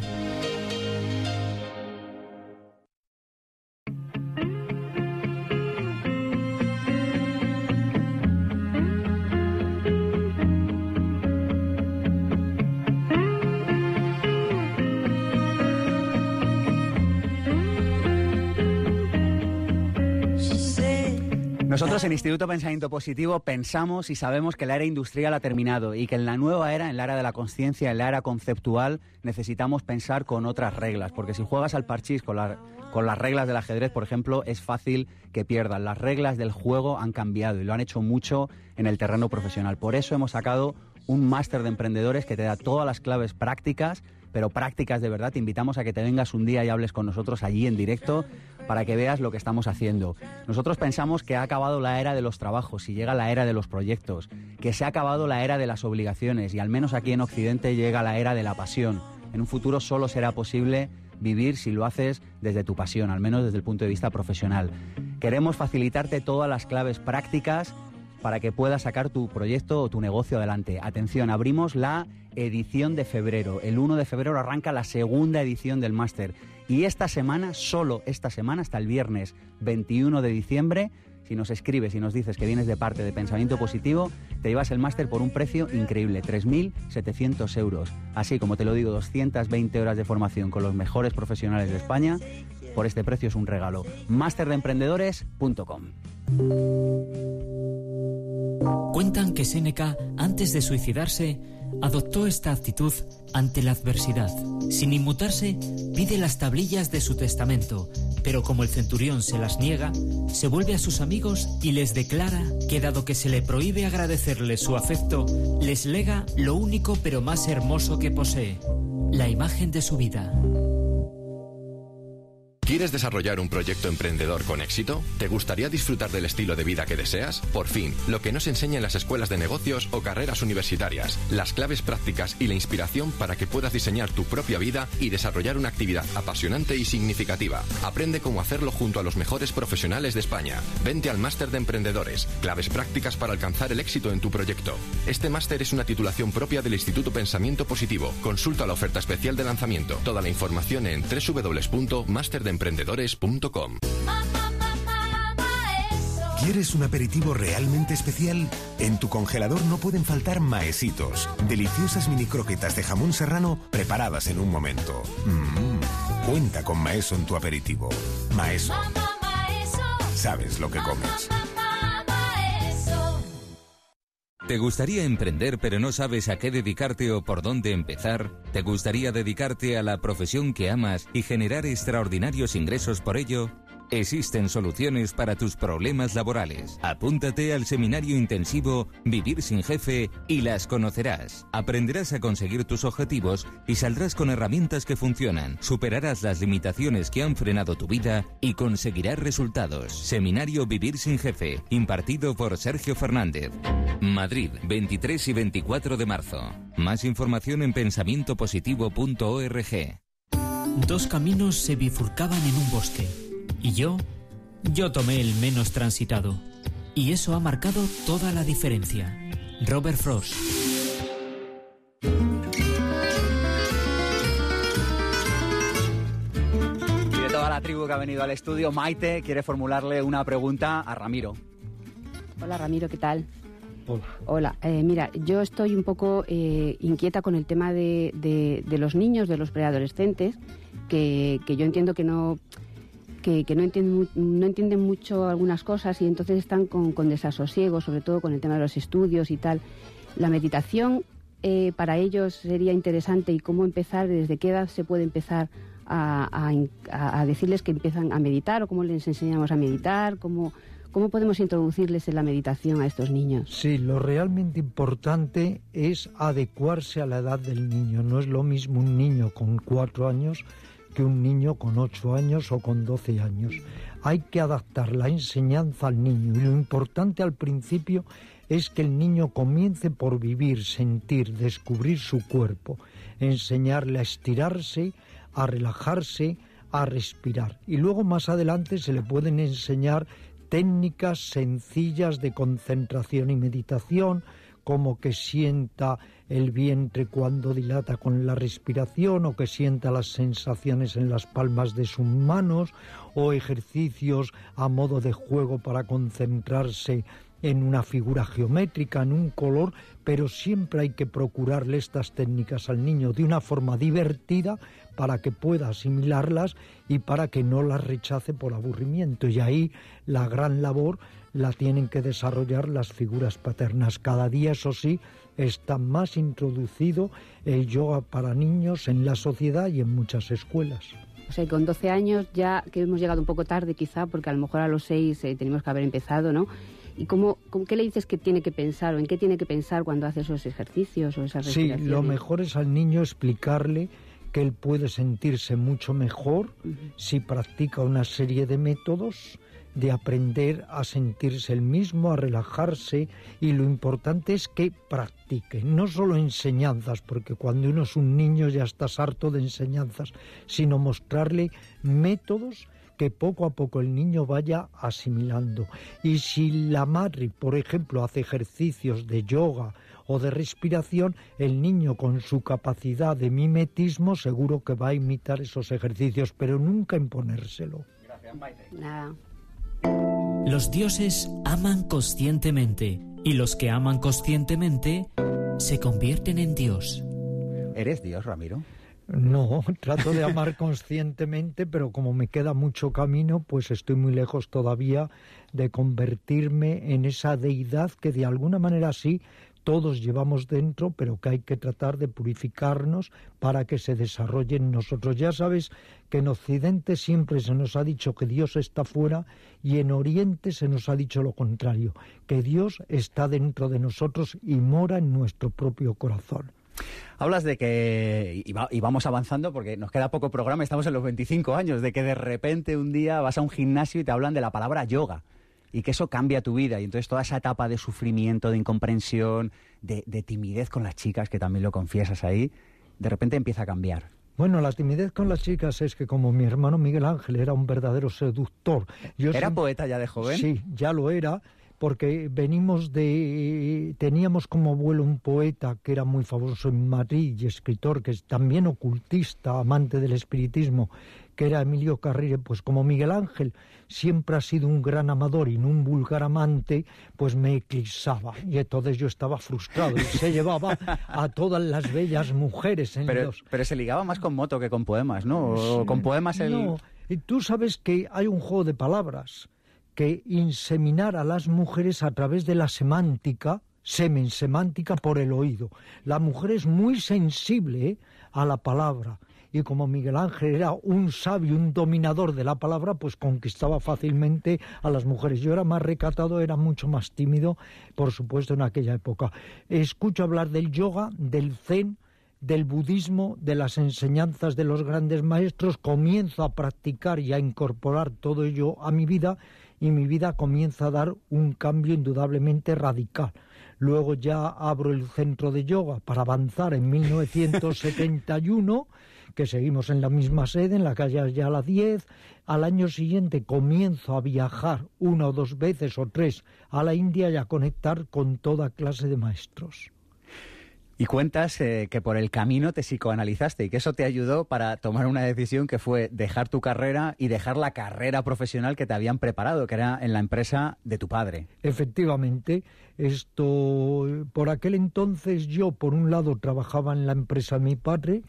Nosotros en Instituto Pensamiento Positivo pensamos y sabemos que la era industrial ha terminado y que en la nueva era, en la era de la conciencia, en la era conceptual, necesitamos pensar con otras reglas, porque si juegas al parchís con las reglas del ajedrez, por ejemplo, es fácil que pierdas. Las reglas del juego han cambiado y lo han hecho mucho en el terreno profesional. Por eso hemos sacado un máster de emprendedores que te da todas las claves prácticas, pero prácticas de verdad. Te invitamos a que te vengas un día y hables con nosotros allí en directo para que veas lo que estamos haciendo. Nosotros pensamos que ha acabado la era de los trabajos y llega la era de los proyectos, que se ha acabado la era de las obligaciones y al menos aquí en Occidente llega la era de la pasión. En un futuro solo será posible vivir si lo haces desde tu pasión, al menos desde el punto de vista profesional. Queremos facilitarte todas las claves prácticas para que puedas sacar tu proyecto o tu negocio adelante. Atención, abrimos la edición de febrero. El 1 de febrero arranca la segunda edición del máster. Y esta semana, solo esta semana, hasta el viernes 21 de diciembre, si nos escribes y nos dices que vienes de parte de Pensamiento Positivo, te llevas el máster por un precio increíble, 3.700 euros. Así como te lo digo, 220 horas de formación con los mejores profesionales de España. Por este precio es un regalo. Masterdeemprendedores.com. Cuentan que Séneca, antes de suicidarse, adoptó esta actitud ante la adversidad. Sin inmutarse, pide las tablillas de su testamento, pero como el centurión se las niega, se vuelve a sus amigos y les declara que, dado que se le prohíbe agradecerles su afecto, les lega lo único pero más hermoso que posee: la imagen de su vida. ¿Quieres desarrollar un proyecto emprendedor con éxito? ¿Te gustaría disfrutar del estilo de vida que deseas? Por fin, lo que nos enseña en las escuelas de negocios o carreras universitarias, las claves prácticas y la inspiración para que puedas diseñar tu propia vida y desarrollar una actividad apasionante y significativa. Aprende cómo hacerlo junto a los mejores profesionales de España. Vente al Máster de Emprendedores, claves prácticas para alcanzar el éxito en tu proyecto. Este máster es una titulación propia del Instituto Pensamiento Positivo. Consulta la oferta especial de lanzamiento. Toda la información en www.masterdeemprendedores.com. ¿Quieres un aperitivo realmente especial? En tu congelador no pueden faltar maesitos, deliciosas mini croquetas de jamón serrano preparadas en un momento. Cuenta con Maeso en tu aperitivo. Maeso. Sabes lo que comes. ¿Te gustaría emprender pero no sabes a qué dedicarte o por dónde empezar? ¿Te gustaría dedicarte a la profesión que amas y generar extraordinarios ingresos por ello? Existen soluciones para tus problemas laborales. Apúntate al seminario intensivo Vivir sin Jefe y las conocerás. Aprenderás a conseguir tus objetivos y saldrás con herramientas que funcionan. Superarás las limitaciones que han frenado tu vida y conseguirás resultados. Seminario Vivir sin Jefe, impartido por Sergio Fernández. Madrid, 23 y 24 de marzo. Más información en pensamientopositivo.org. Dos caminos se bifurcaban en un bosque. Y yo tomé el menos transitado. Y eso ha marcado toda la diferencia. Robert Frost. Y de toda la tribu que ha venido al estudio, Maite quiere formularle una pregunta a Ramiro. Hola Ramiro, ¿qué tal? Hola. Mira, yo estoy un poco inquieta con el tema de los niños, de los preadolescentes, que yo entiendo que no que no entienden mucho algunas cosas y entonces están con desasosiego, sobre todo con el tema de los estudios y tal. La meditación para ellos sería interesante, y cómo empezar, desde qué edad se puede empezar a decirles que empiezan a meditar, o cómo les enseñamos a meditar, cómo podemos introducirles en la meditación a estos niños. Sí, lo realmente importante es adecuarse a la edad del niño. No es lo mismo un niño con 4 años que un niño con 8 años o con 12 años. Hay que adaptar la enseñanza al niño, y lo importante al principio es que el niño comience por vivir, sentir, descubrir su cuerpo, enseñarle a estirarse, a relajarse, a respirar. Y luego más adelante se le pueden enseñar técnicas sencillas de concentración y meditación, como que sienta el vientre cuando dilata con la respiración, o que sienta las sensaciones en las palmas de sus manos, o ejercicios a modo de juego para concentrarse en una figura geométrica, en un color, pero siempre hay que procurarle estas técnicas al niño de una forma divertida para que pueda asimilarlas y para que no las rechace por aburrimiento. Y ahí la gran labor la tienen que desarrollar las figuras paternas. Cada día, eso sí, está más introducido el yoga para niños en la sociedad y en muchas escuelas. O sea, con 12 años ya, que hemos llegado un poco tarde quizá, porque a lo mejor a los 6 tenemos que haber empezado, ¿no? ¿Y qué le dices que tiene que pensar, o en qué tiene que pensar cuando hace esos ejercicios o esas respiraciones? Sí, lo mejor es al niño explicarle que él puede sentirse mucho mejor si practica una serie de métodos de aprender a sentirse el mismo, a relajarse, y lo importante es que practique, no solo enseñanzas, porque cuando uno es un niño ya estás harto de enseñanzas, sino mostrarle métodos que poco a poco el niño vaya asimilando. Y si la madre, por ejemplo, hace ejercicios de yoga o de respiración, el niño con su capacidad de mimetismo seguro que va a imitar esos ejercicios, pero nunca imponérselo. Gracias, Maite. Nada. Los dioses aman conscientemente, y los que aman conscientemente se convierten en Dios. ¿Eres Dios, Ramiro? No, trato de amar conscientemente, pero como me queda mucho camino, pues estoy muy lejos todavía de convertirme en esa deidad que de alguna manera sí todos llevamos dentro, pero que hay que tratar de purificarnos para que se desarrolle en nosotros. Ya sabes que en Occidente siempre se nos ha dicho que Dios está fuera, y en Oriente se nos ha dicho lo contrario, que Dios está dentro de nosotros y mora en nuestro propio corazón. Hablas de que, y vamos avanzando porque nos queda poco programa, estamos en los 25 años, de que de repente un día vas a un gimnasio y te hablan de la palabra yoga, y que eso cambia tu vida, y entonces toda esa etapa de sufrimiento, de incomprensión, de timidez con las chicas, que también lo confiesas ahí, de repente empieza a cambiar. Bueno, la timidez con las chicas es que, como mi hermano Miguel Ángel era un verdadero seductor... ¿Era poeta ya de joven? Sí, ya lo era, porque teníamos como abuelo un poeta que era muy famoso en Madrid y escritor, que es también ocultista, amante del espiritismo, que era Emilio Carrere. Pues como Miguel Ángel siempre ha sido un gran amador y no un vulgar amante, pues me eclipsaba, y entonces yo estaba frustrado, y se llevaba a todas las bellas mujeres en Pero se ligaba más con moto que con poemas, ¿no? O con poemas No, y tú sabes que hay un juego de palabras, que inseminar a las mujeres a través de la semántica, semántica por el oído. La mujer es muy sensible a la palabra, y como Miguel Ángel era un sabio, un dominador de la palabra, pues conquistaba fácilmente a las mujeres. Yo era más recatado, era mucho más tímido, por supuesto, en aquella época. Escucho hablar del yoga, del zen, del budismo, de las enseñanzas de los grandes maestros, comienzo a practicar y a incorporar todo ello a mi vida, y mi vida comienza a dar un cambio indudablemente radical. Luego ya abro el centro de yoga para avanzar en 1971, que seguimos en la misma sede, en la calle Ayala 10. Al año siguiente comienzo a viajar 1 o 2 veces o 3 a la India y a conectar con toda clase de maestros. Y cuentas que por el camino te psicoanalizaste y que eso te ayudó para tomar una decisión que fue dejar tu carrera y dejar la carrera profesional que te habían preparado, que era en la empresa de tu padre. Efectivamente, por aquel entonces yo, por un lado, trabajaba en la empresa de mi padre,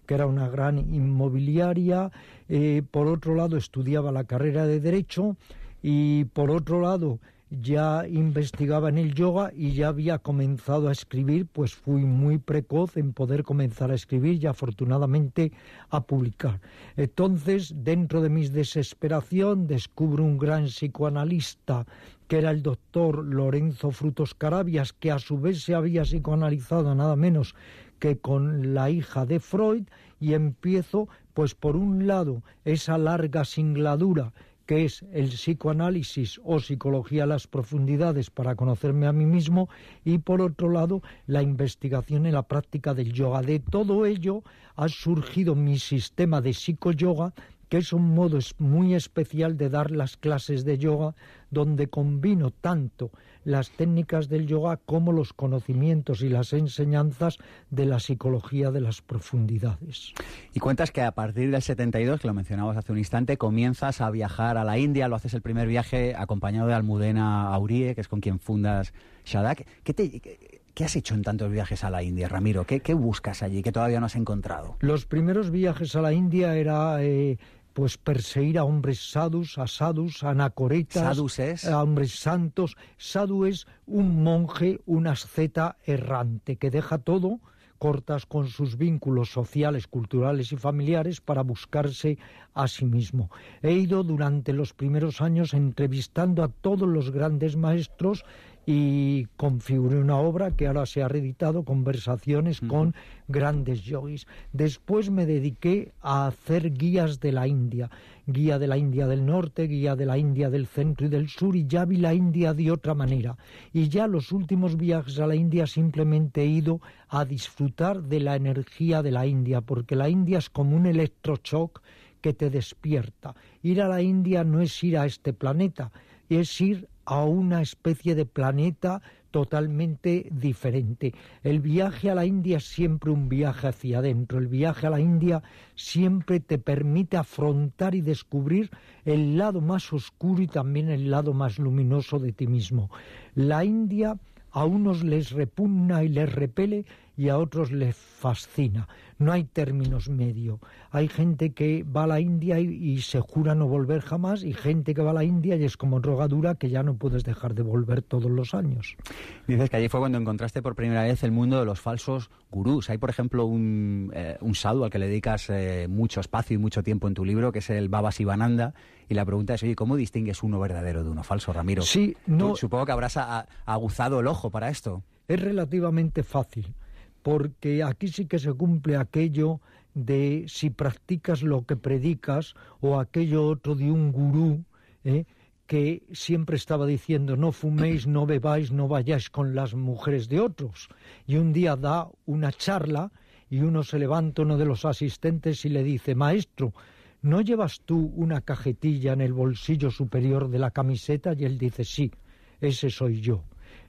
que era una gran inmobiliaria. Por otro lado, estudiaba la carrera de Derecho y por otro lado ya investigaba en el yoga y ya había comenzado a escribir, pues fui muy precoz en poder comenzar a escribir y afortunadamente a publicar. Entonces, dentro de mi desesperación, descubro un gran psicoanalista que era el doctor Lorenzo Frutos Carabias, que a su vez se había psicoanalizado nada menos que con la hija de Freud, y empiezo, pues por un lado, esa larga singladura que es el psicoanálisis o psicología a las profundidades para conocerme a mí mismo, y por otro lado la investigación en la práctica del yoga. De todo ello ha surgido mi sistema de psicoyoga, que es un modo muy especial de dar las clases de yoga, donde combino tanto las técnicas del yoga como los conocimientos y las enseñanzas de la psicología de las profundidades. Y cuentas que a partir del 72, que lo mencionabas hace un instante, comienzas a viajar a la India, lo haces el primer viaje acompañado de Almudena Aurie, que es con quien fundas Sadhak. ¿Qué has hecho en tantos viajes a la India, Ramiro? ¿Qué buscas allí que todavía no has encontrado? Los primeros viajes a la India era pues perseguir a hombres sadhus, anacoretas, ¿Sadhus es? A hombres santos. Sadhu es un monje, un asceta errante que deja todo, cortas con sus vínculos sociales, culturales y familiares para buscarse a sí mismo. He ido durante los primeros años entrevistando a todos los grandes maestros y configuré una obra que ahora se ha reeditado, Conversaciones con grandes yogis. Después me dediqué a hacer guías de la India, guía de la India del norte, guía de la India del centro y del sur, y ya vi la India de otra manera. Y ya los últimos viajes a la India simplemente he ido a disfrutar de la energía de la India, porque la India es como un electroshock que te despierta. Ir a la India no es ir a este planeta, es ir a una especie de planeta totalmente diferente. El viaje a la India es siempre un viaje hacia adentro. El viaje a la India siempre te permite afrontar y descubrir el lado más oscuro y también el lado más luminoso de ti mismo. La India a unos les repugna y les repele y a otros les fascina. No hay términos medio. Hay gente que va a la India y se jura no volver jamás, y gente que va a la India y es como drogadura que ya no puedes dejar de volver todos los años. Dices que allí fue cuando encontraste por primera vez el mundo de los falsos gurús. Hay, por ejemplo, un sadhu al que le dedicas mucho espacio y mucho tiempo en tu libro, que es el Baba Sivananda, y la pregunta es, oye, ¿cómo distingues uno verdadero de uno falso, Ramiro? Sí, no. Supongo que habrás aguzado el ojo para esto. Es relativamente fácil, porque aquí sí que se cumple aquello de si practicas lo que predicas, o aquello otro de un gurú que siempre estaba diciendo no fuméis, no bebáis, no vayáis con las mujeres de otros. Y un día da una charla y uno se levanta, uno de los asistentes, y le dice, maestro, ¿no llevas tú una cajetilla en el bolsillo superior de la camiseta? Y él dice, sí, ese soy yo.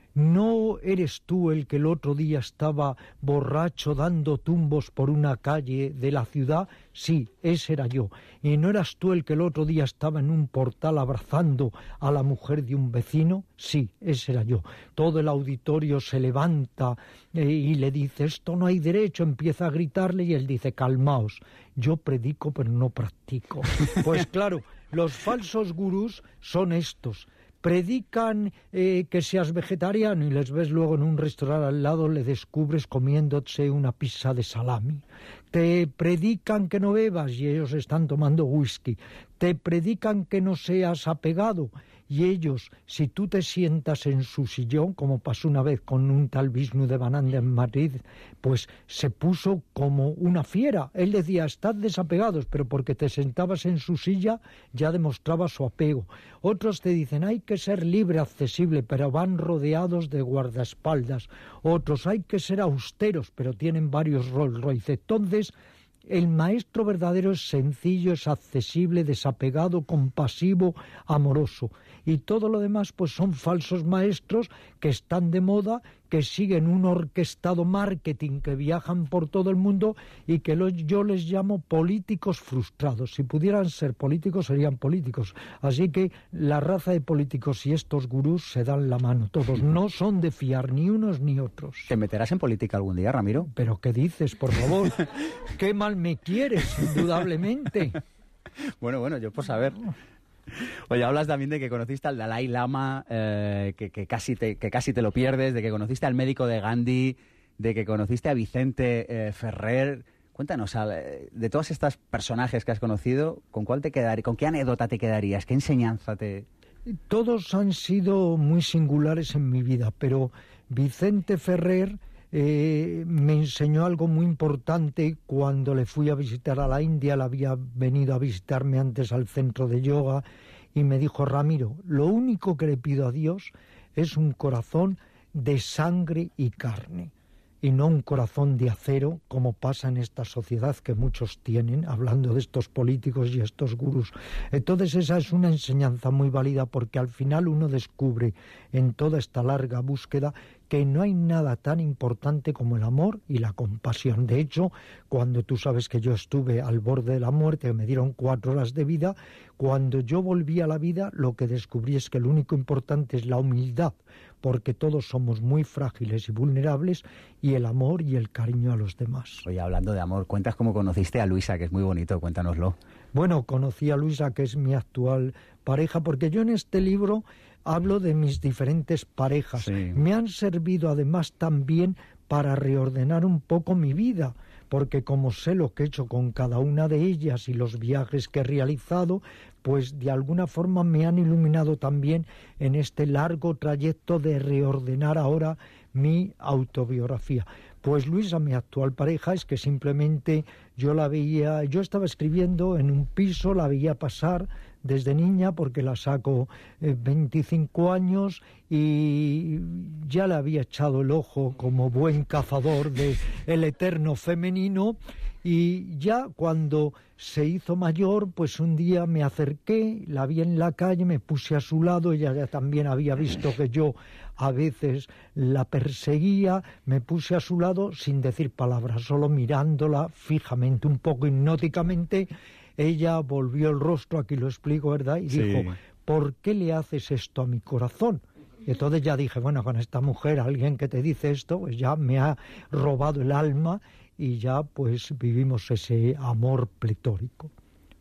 ¿No eres tú el que el otro día estaba borracho dando tumbos por una calle de la ciudad? Sí, ese era yo. ¿Y no eras tú el que el otro día estaba en un portal abrazando a la mujer de un vecino? Sí, ese era yo. Todo el auditorio se levanta y le dice, esto no hay derecho, empieza a gritarle, y él dice, calmaos, yo predico pero no practico. Pues claro, los falsos gurús son estos. Predican que seas vegetariano y les ves luego en un restaurante al lado, le descubres comiéndose una pizza de salami. Te predican que no bebas y ellos están tomando whisky. Te predican que no seas apegado y ellos, si tú te sientas en su sillón, como pasó una vez con un tal Vishnudevananda en Madrid, pues se puso como una fiera. Él decía, estad desapegados, pero porque te sentabas en su silla ya demostraba su apego. Otros te dicen, hay que ser libre, accesible, pero van rodeados de guardaespaldas. Otros, hay que ser austeros, pero tienen varios Rolls Royce. Entonces, el maestro verdadero es sencillo, es accesible, desapegado, compasivo, amoroso. Y todo lo demás pues son falsos maestros que están de moda, que siguen un orquestado marketing, que viajan por todo el mundo y que yo les llamo políticos frustrados. Si pudieran ser políticos, serían políticos. Así que la raza de políticos y estos gurús se dan la mano todos. No son de fiar ni unos ni otros. ¿Te meterás en política algún día, Ramiro? ¿Pero qué dices, por favor? Qué mal me quieres, indudablemente. Bueno, yo por saber. Oye, hablas también de que conociste al Dalai Lama, que casi te lo pierdes, de que conociste al médico de Gandhi, de que conociste a Vicente Ferrer. Cuéntanos, de todos estos personajes que has conocido, ¿con qué anécdota te quedarías? ¿Qué enseñanza te...? Todos han sido muy singulares en mi vida, pero Vicente Ferrer me enseñó algo muy importante cuando le fui a visitar a la India. Él había venido a visitarme antes al centro de yoga y me dijo: Ramiro, lo único que le pido a Dios es un corazón de sangre y carne, y no un corazón de acero, como pasa en esta sociedad que muchos tienen, hablando de estos políticos y estos gurús. Entonces esa es una enseñanza muy válida, porque al final uno descubre en toda esta larga búsqueda que no hay nada tan importante como el amor y la compasión. De hecho, cuando tú sabes que yo estuve al borde de la muerte, me dieron 4 horas de vida, cuando yo volví a la vida, lo que descubrí es que lo único importante es la humildad, porque todos somos muy frágiles y vulnerables, y el amor y el cariño a los demás. Oye, hablando de amor, cuentas cómo conociste a Luisa, que es muy bonito, cuéntanoslo. Bueno, conocí a Luisa, que es mi actual pareja, porque yo en este libro hablo de mis diferentes parejas. Sí. Me han servido además también para reordenar un poco mi vida, porque como sé lo que he hecho con cada una de ellas y los viajes que he realizado, pues de alguna forma me han iluminado también en este largo trayecto de reordenar ahora mi autobiografía. Pues Luisa, mi actual pareja, es que simplemente yo estaba escribiendo en un piso, la veía pasar desde niña, porque la saco 25 años, y ya le había echado el ojo como buen cazador de el eterno femenino, y ya cuando se hizo mayor, pues un día me acerqué, la vi en la calle, me puse a su lado, ella ya también había visto que yo a veces la perseguía, me puse a su lado sin decir palabras, solo mirándola fijamente, un poco hipnóticamente. Ella volvió el rostro, aquí lo explico, ¿verdad? Y sí. Dijo: ¿por qué le haces esto a mi corazón? Y entonces ya dije, bueno, con esta mujer, alguien que te dice esto, pues ya me ha robado el alma, y ya pues vivimos ese amor pletórico.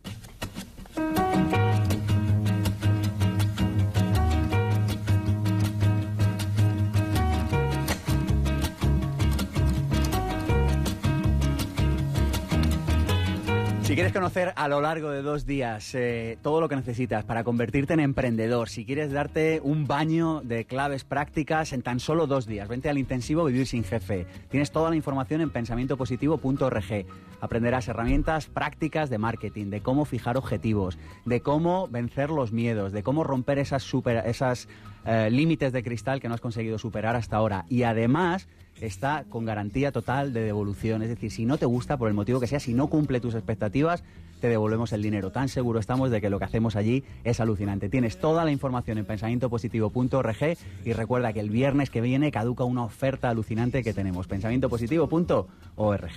Si quieres conocer a lo largo de 2 días todo lo que necesitas para convertirte en emprendedor, si quieres darte un baño de claves prácticas en tan solo 2 días, vente al intensivo Vivir sin Jefe. Tienes toda la información en pensamientopositivo.org. Aprenderás herramientas prácticas de marketing, de cómo fijar objetivos, de cómo vencer los miedos, de cómo romper esas límites de cristal que no has conseguido superar hasta ahora. Y además está con garantía total de devolución. Es decir, si no te gusta, por el motivo que sea, si no cumple tus expectativas, te devolvemos el dinero. Tan seguro estamos de que lo que hacemos allí es alucinante. Tienes toda la información en pensamientopositivo.org, y recuerda que el viernes que viene caduca una oferta alucinante que tenemos. Pensamientopositivo.org.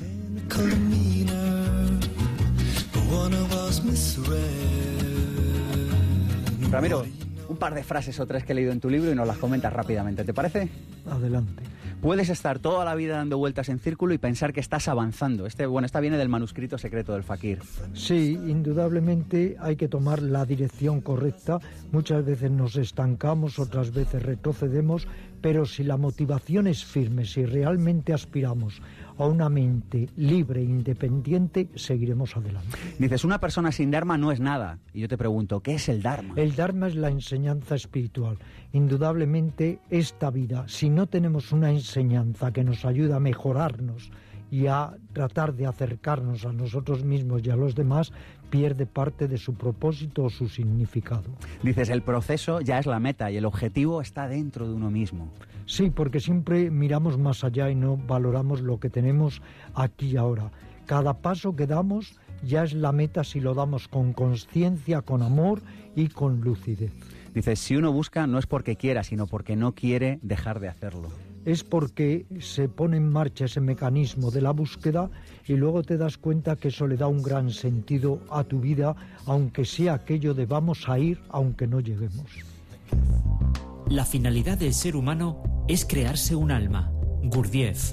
Ramiro, un par de frases o 3 que he leído en tu libro y nos las comentas rápidamente, ¿te parece? Adelante. Puedes estar toda la vida dando vueltas en círculo y pensar que estás avanzando. Esta viene del manuscrito secreto del fakir. Sí, indudablemente hay que tomar la dirección correcta. Muchas veces nos estancamos, otras veces retrocedemos, pero si la motivación es firme, si realmente aspiramos a una mente libre e independiente, seguiremos adelante. Dices, una persona sin Dharma no es nada. Y yo te pregunto, ¿qué es el Dharma? El Dharma es la enseñanza espiritual. Indudablemente esta vida, si no tenemos una enseñanza que nos ayude a mejorarnos y a tratar de acercarnos a nosotros mismos y a los demás, pierde parte de su propósito o su significado. Dices, el proceso ya es la meta y el objetivo está dentro de uno mismo. Sí, porque siempre miramos más allá y no valoramos lo que tenemos aquí y ahora. Cada paso que damos ya es la meta si lo damos con conciencia, con amor y con lucidez. Dices, si uno busca no es porque quiera, sino porque no quiere dejar de hacerlo. es porque se pone en marcha ese mecanismo de la búsqueda y luego te das cuenta que eso le da un gran sentido a tu vida, aunque sea aquello de vamos a ir aunque no lleguemos. La finalidad del ser humano es crearse un alma. Gurdjieff.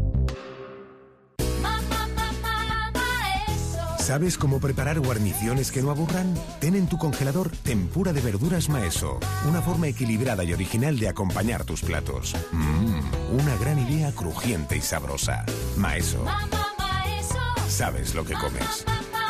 ¿Sabes cómo preparar guarniciones que no aburran? Ten en tu congelador tempura de verduras Maeso, una forma equilibrada y original de acompañar tus platos. Una gran idea crujiente y sabrosa. Maeso. Sabes lo que comes.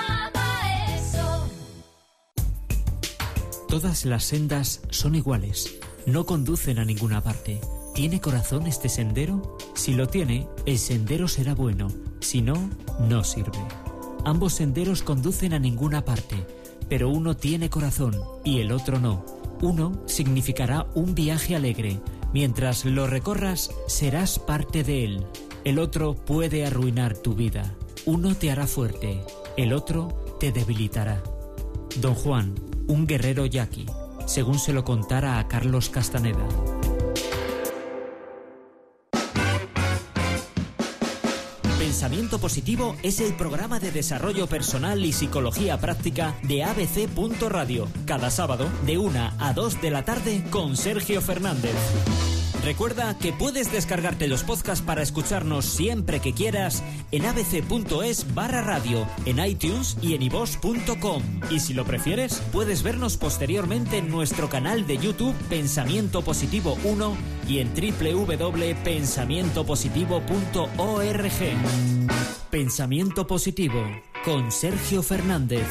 Todas las sendas son iguales. No conducen a ninguna parte. ¿Tiene corazón este sendero? Si lo tiene, el sendero será bueno. Si no, no sirve. Ambos senderos conducen a ninguna parte, pero uno tiene corazón y el otro no. Uno significará un viaje alegre. Mientras lo recorras, serás parte de él. El otro puede arruinar tu vida. Uno te hará fuerte, el otro te debilitará. Don Juan, un guerrero yaqui, según se lo contara a Carlos Castaneda. Pensamiento Positivo es el programa de desarrollo personal y psicología práctica de ABC.radio. Cada sábado de 1 a 2 de la tarde con Sergio Fernández. Recuerda que puedes descargarte los podcasts para escucharnos siempre que quieras en abc.es/radio, en iTunes y en iVoox.com. Y si lo prefieres, puedes vernos posteriormente en nuestro canal de YouTube Pensamiento Positivo 1 y en www.pensamientopositivo.org. Pensamiento Positivo con Sergio Fernández.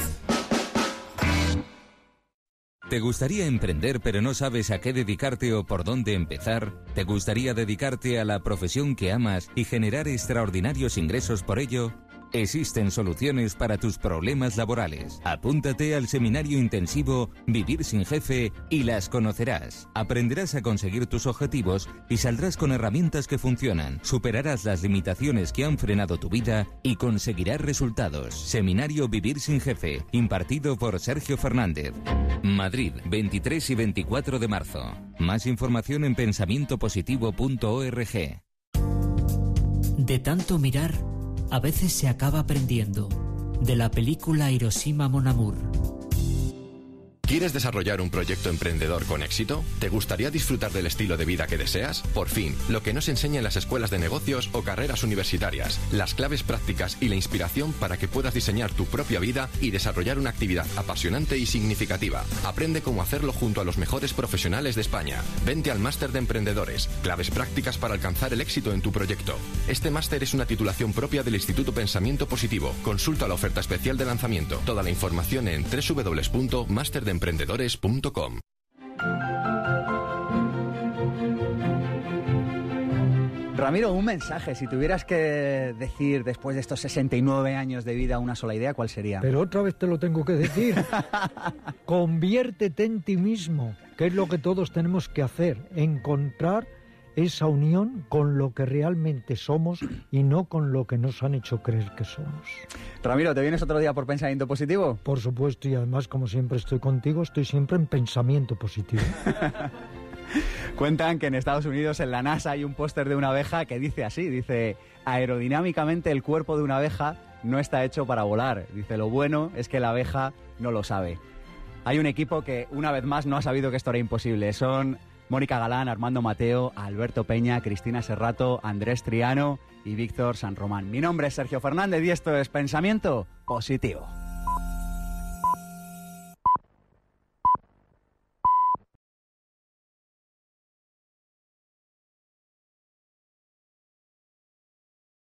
¿Te gustaría emprender pero no sabes a qué dedicarte o por dónde empezar? ¿Te gustaría dedicarte a la profesión que amas y generar extraordinarios ingresos por ello? Existen soluciones para tus problemas laborales. Apúntate al seminario intensivo Vivir sin Jefe y las conocerás. Aprenderás a conseguir tus objetivos y saldrás con herramientas que funcionan. Superarás las limitaciones que han frenado tu vida y conseguirás resultados. Seminario Vivir sin Jefe, impartido por Sergio Fernández. Madrid, 23 y 24 de marzo. Más información en pensamientopositivo.org. De tanto mirar, a veces se acaba aprendiendo. De la película Hiroshima Mon Amour. ¿Quieres desarrollar un proyecto emprendedor con éxito? ¿Te gustaría disfrutar del estilo de vida que deseas? Por fin, lo que nos enseña en las escuelas de negocios o carreras universitarias. Las claves prácticas y la inspiración para que puedas diseñar tu propia vida y desarrollar una actividad apasionante y significativa. Aprende cómo hacerlo junto a los mejores profesionales de España. Vente al Máster de Emprendedores. Claves prácticas para alcanzar el éxito en tu proyecto. Este máster es una titulación propia del Instituto Pensamiento Positivo. Consulta la oferta especial de lanzamiento. Toda la información en www.masterdeemprendedores.com. Ramiro, un mensaje. Si tuvieras que decir después de estos 69 años de vida una sola idea, ¿cuál sería? Pero otra vez te lo tengo que decir. Conviértete en ti mismo, que es lo que todos tenemos que hacer. Encontrar esa unión con lo que realmente somos y no con lo que nos han hecho creer que somos. Ramiro, ¿te vienes otro día por Pensamiento Positivo? Por supuesto, y además, como siempre estoy contigo, estoy siempre en Pensamiento Positivo. Cuentan que en Estados Unidos, en la NASA, hay un póster de una abeja que dice así, dice: aerodinámicamente el cuerpo de una abeja no está hecho para volar. Dice, lo bueno es que la abeja no lo sabe. Hay un equipo que, una vez más, no ha sabido que esto era imposible. Son Mónica Galán, Armando Mateo, Alberto Peña, Cristina Serrato, Andrés Triano y Víctor San Román. Mi nombre es Sergio Fernández y esto es Pensamiento Positivo.